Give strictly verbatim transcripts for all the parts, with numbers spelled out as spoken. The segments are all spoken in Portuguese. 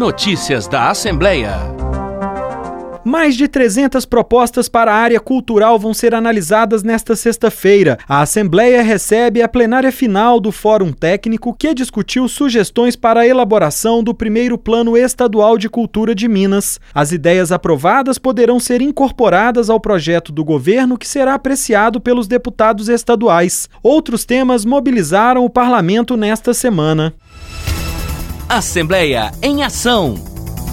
Notícias da Assembleia. Mais de trezentas propostas para a área cultural vão ser analisadas nesta sexta-feira. A Assembleia recebe a plenária final do Fórum Técnico, que discutiu sugestões para a elaboração do primeiro Plano Estadual de Cultura de Minas. As ideias aprovadas poderão ser incorporadas ao projeto do governo, que será apreciado pelos deputados estaduais. Outros temas mobilizaram o parlamento nesta semana. Assembleia em Ação.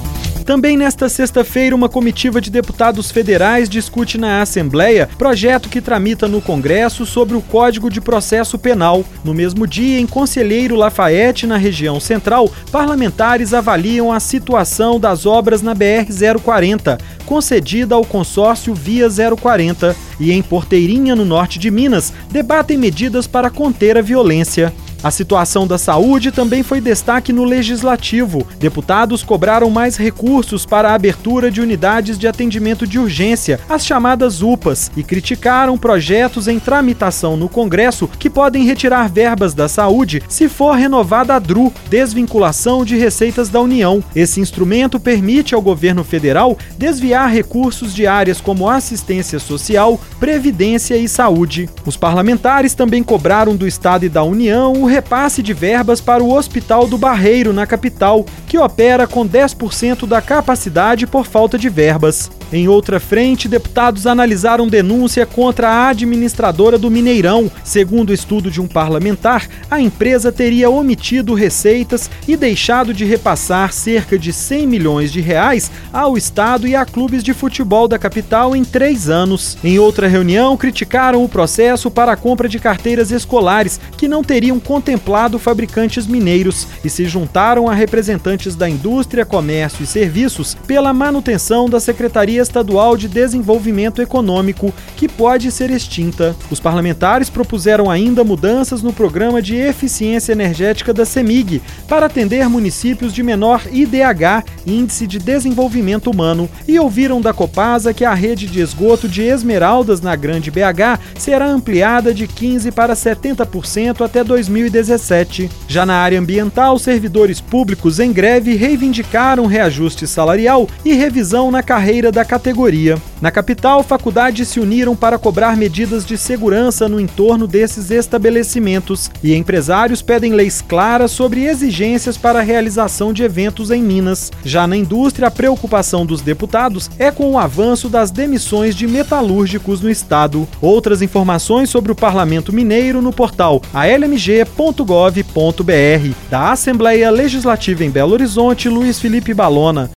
Também nesta sexta-feira, uma comitiva de deputados federais discute na Assembleia projeto que tramita no Congresso sobre o Código de Processo Penal. No mesmo dia, em Conselheiro Lafayette, na região central, parlamentares avaliam a situação das obras na B R zero quarenta, concedida ao consórcio Via zero quarenta. E em Porteirinha, no norte de Minas, debatem medidas para conter a violência. A situação da saúde também foi destaque no Legislativo. Deputados cobraram mais recursos para a abertura de unidades de atendimento de urgência, as chamadas U P As, e criticaram projetos em tramitação no Congresso que podem retirar verbas da saúde se for renovada a D R U, desvinculação de receitas da União. Esse instrumento permite ao governo federal desviar recursos de áreas como assistência social, previdência e saúde. Os parlamentares também cobraram do Estado e da União o repasse de verbas para o Hospital do Barreiro, na capital, que opera com dez por cento da capacidade por falta de verbas. Em outra frente, deputados analisaram denúncia contra a administradora do Mineirão. Segundo o estudo de um parlamentar, a empresa teria omitido receitas e deixado de repassar cerca de cem milhões de reais ao Estado e a clubes de futebol da capital em três anos. Em outra reunião, criticaram o processo para a compra de carteiras escolares, que não teriam contemplado fabricantes mineiros, e se juntaram a representantes da indústria, comércio e serviços pela manutenção da Secretaria Estadual de Desenvolvimento Econômico, que pode ser extinta. Os parlamentares propuseram ainda mudanças no Programa de Eficiência Energética da CEMIG para atender municípios de menor I D H, Índice de Desenvolvimento Humano, e ouviram da Copasa que a rede de esgoto de Esmeraldas, na Grande B H, será ampliada de quinze para setenta por cento até dois mil e dezessete. Já na área ambiental, servidores públicos em greve reivindicaram reajuste salarial e revisão na carreira da categoria. Na capital, faculdades se uniram para cobrar medidas de segurança no entorno desses estabelecimentos, e empresários pedem leis claras sobre exigências para a realização de eventos em Minas. Já na indústria, a preocupação dos deputados é com o avanço das demissões de metalúrgicos no estado. Outras informações sobre o Parlamento Mineiro no portal a l m g ponto gov ponto b r. Da Assembleia Legislativa em Belo Horizonte, Luiz Felipe Balona.